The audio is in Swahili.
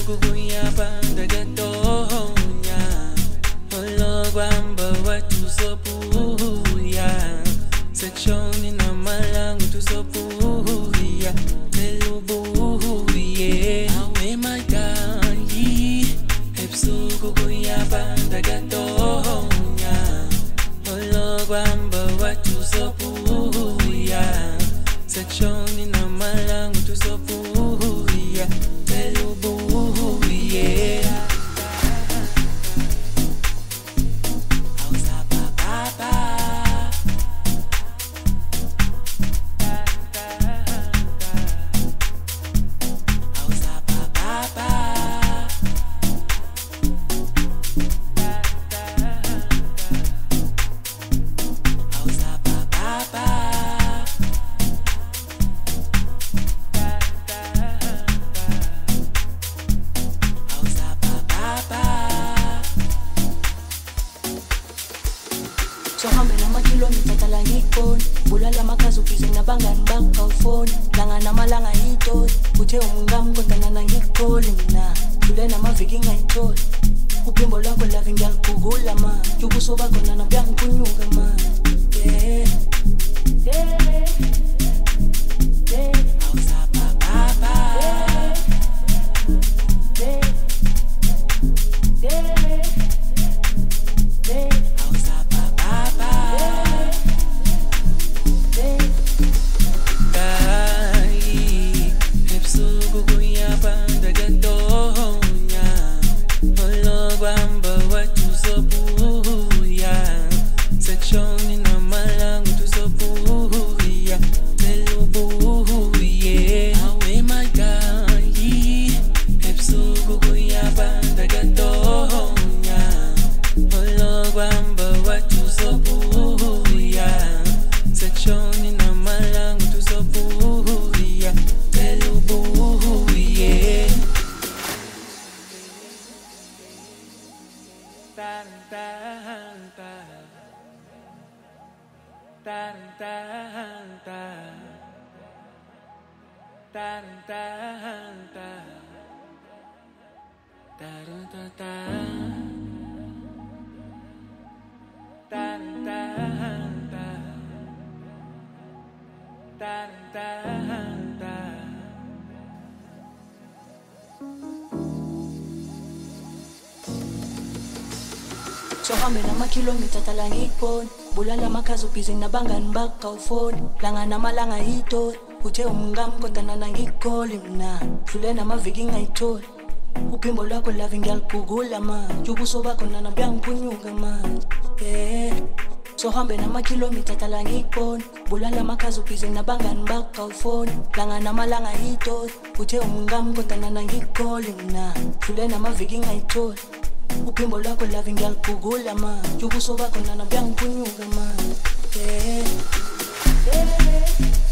ebusuku kuyapanda gatonya ologwamba watu sopuya sekshoni na malangu tusopuya telubuye awe madayi ebusuku kuyapanda gatonya ologwamba watu sopuya sekshoni na malangu tusopuya telubuye bulala makazi ubize nabangani bakho phone langa namalanga yito uthe umngam kodwa nana ngikholwe mina dlule namaviki ngayitholi uphimbo lwakho lave ngiyalibhukula ma ubuso bakho nana buyangikunyuka ma yeah sohambe namakhilomitha tala ngikubona bulala makazi ubize nabangani bakho phone langa namalanga yito uthe umngam kodwa nana ngikholwe mina dlule namaviki ngayitholi uphimbo lwakho lave ngiyalibhukula ma ubuso bakho nana buyangikunyuka ma yeah sohambe namakhilomitha tala ngikubona bulala makazi ubize nabangani bakho phone langa namalanga yito uthe umngam kodwa nana ngikholwe mina dlule namaviki ngayitholi uphimbo lwakho lave ngiyalibhukula ma ubuso bakho nana buyangikunyuka ma yeah